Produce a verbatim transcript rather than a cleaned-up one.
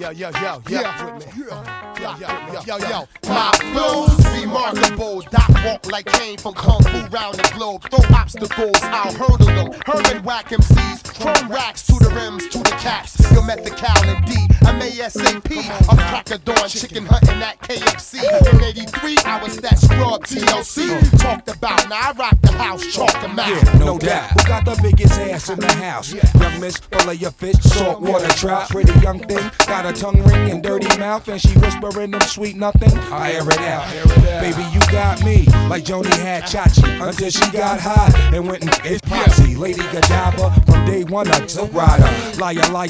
yo, yo, yo, Yeah. with me. Yo, yo, yo, yo, yo. My flow's remarkable. Doc walk like Kane from Kung Fu round the globe. Throw obstacles, I'll hurdle them. Herman whack M Cs, chrome racks to the rims, to the caps. You'll met the Cal and D. I'm ASAP. I'm crack of dawn, chicken hunting at K F C. In eighty-three, I was that scrub T L C. Talked about, now I rock the house, chalk them out. Yeah, no doubt. Who got the biggest ass in the house? Young miss, fillet of fish, saltwater trout. Pretty young thing, got a tongue ring and dirty mouth, and she whispering them sweet nothing. I air it out. Baby, you got me like Joni had Chachi until she got high and went and it's posse. Lady Godiva from day one a took rider. Liar, liar,